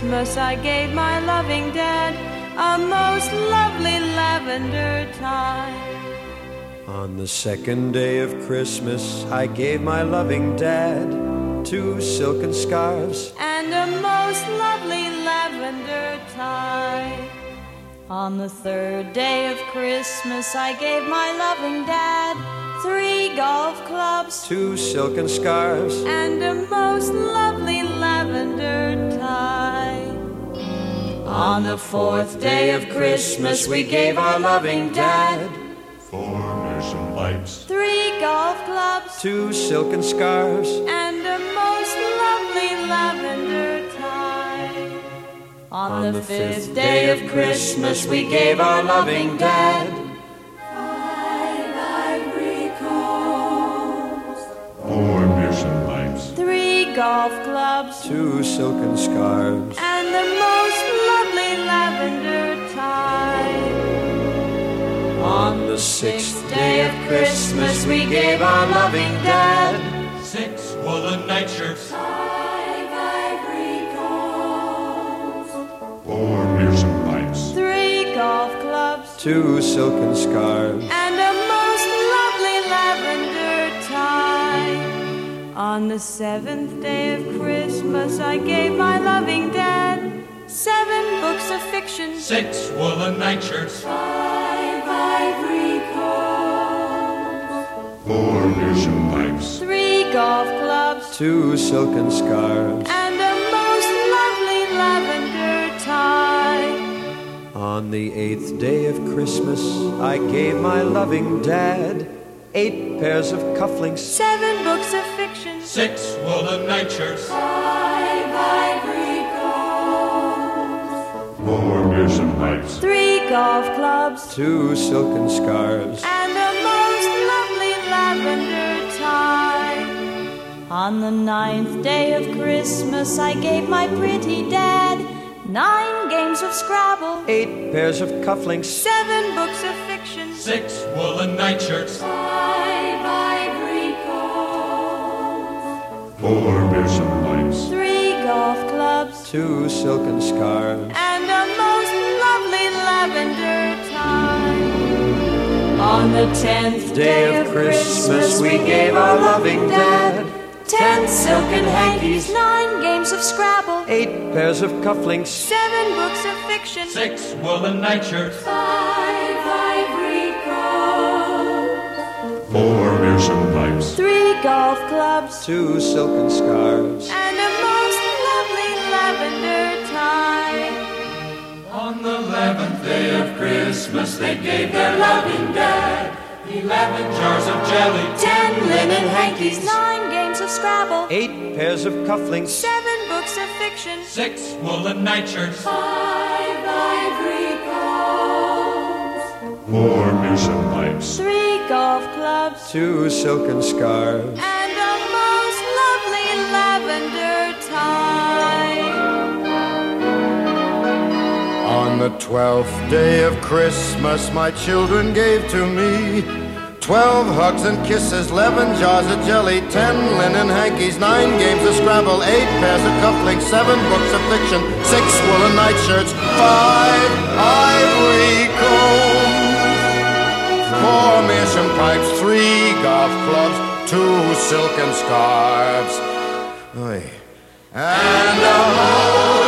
Christmas I gave my loving dad a most lovely lavender tie. On the second day of Christmas I gave my loving dad 2 silken scarves and a most lovely lavender tie. On the third day of Christmas I gave my loving dad 3 golf clubs, 2 silken scarves, and a most lovely lavender tie. On the fourth day of Christmas we gave our loving dad 4 mission pipes, 3 golf clubs, 2 silken scarves, and a most lovely lavender tie. On the fifth day of Christmas we gave our loving dad 5 ivory combs, 4 mission pipes, 3 golf clubs, 2 silken scarves, and the most lovely lavender tie. On the 6th day of Christmas we gave our loving dad 6 woolen nightshirts, 5 ivory combs, 4 mission pipes, 3 golf clubs, 2 silken scarves, and a most lovely lavender tie. On the 7th day of Christmas I gave my loving dad 7 books of fiction, 6 woolen nightshirts, 5 ivory combs, 4 mission pipes, 3 golf clubs, 2 silken scarves. and a most lovely lavender tie. On the 8th day of Christmas I gave my loving dad 8 pairs of cufflinks, 7 books of fiction, 6 woolen nightshirts, 5 ivory combs, 4 mission pipes, 3 golf clubs, 2 silken scarves. and a most lovely lavender tie. On the 9th day of Christmas I gave my pretty dad 9 games of Scrabble, 8 pairs of cufflinks, 7 books of fiction, 6 woolen nightshirts, 5 ivory combs, 4 mission pipes, 3 golf clubs, 2 silken scarves. and a most lovely lavender tie. On the 10th day of Christmas we gave our loving dad 10 silken hankies, 9 games of Scrabble, 8 pairs of cufflinks, 7 books of fiction, 6 woolen nightshirts, 5 ivory combs, 4 mission pipes, 3 golf clubs, 2 silken scarves. and a most lovely lavender tie. On the 11th day of Christmas they gave their loving dad 11 jars of jelly, 10 linen hankies, 9 games of Scrabble, 8 pairs of cufflinks, 7 books of fiction, 6 woolen nightshirts, 5 ivory combs, 4 mission pipes, 3 golf clubs, 2 silken scarves. and a most lovely lavender tie. On the 12th day of Christmas my children gave to me 12 hugs and kisses, 11 jars of jelly, 10 linen hankies, 9 games of Scrabble, 8 pairs of cufflinks, 7 books of fiction, 6 woolen nightshirts, 5 ivory combs, 4 mission pipes, 3 golf clubs, 2 silken scarves, and a